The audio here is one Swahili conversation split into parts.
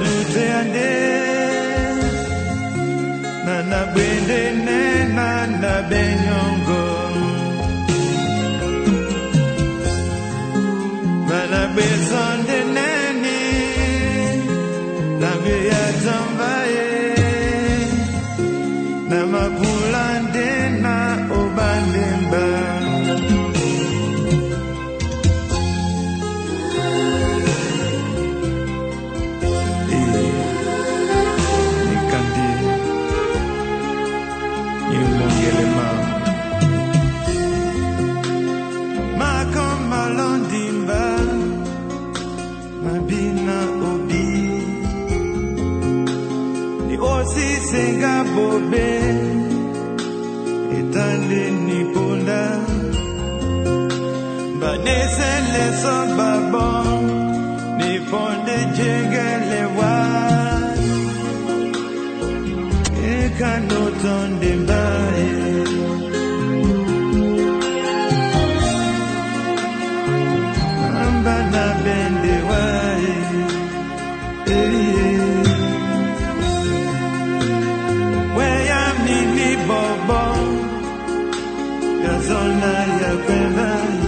madute ande na bwende nena na benyongo na besonde neni la via tambaye na mapulande na obandemba Senga bobe etande ni ponda banese le sobabon ni ponde jegele wa e kanotonde mbae amba na bende wae zona ya kwenda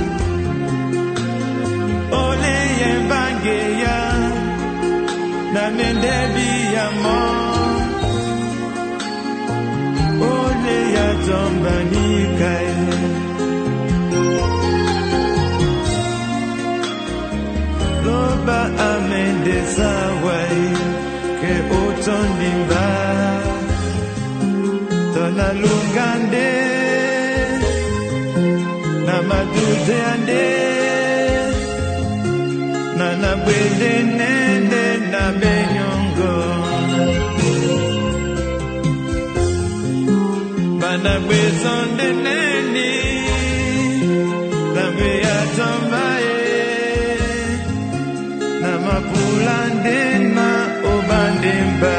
ole yembange ya na mendebi ya mo ole ya tombani kai loba amende sawai ke otondimba tona lungande na madute ande na bwende nende na benyongo bana besonde neni la via tambaye na mapulande na obandemba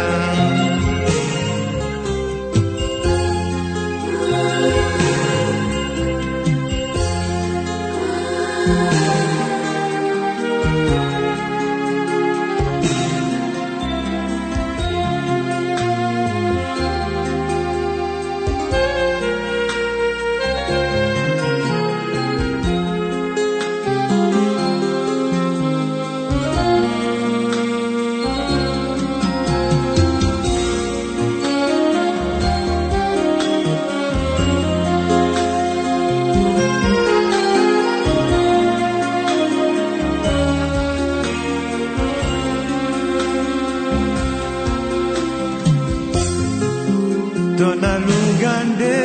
Dona lungande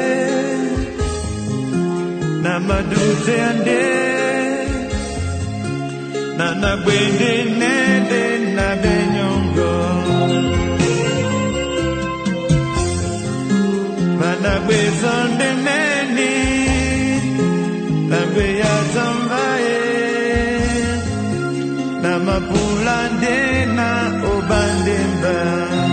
na madute ande na bwende nende na benyongo bana besonde neni la via tambaye na mapulande na obandemba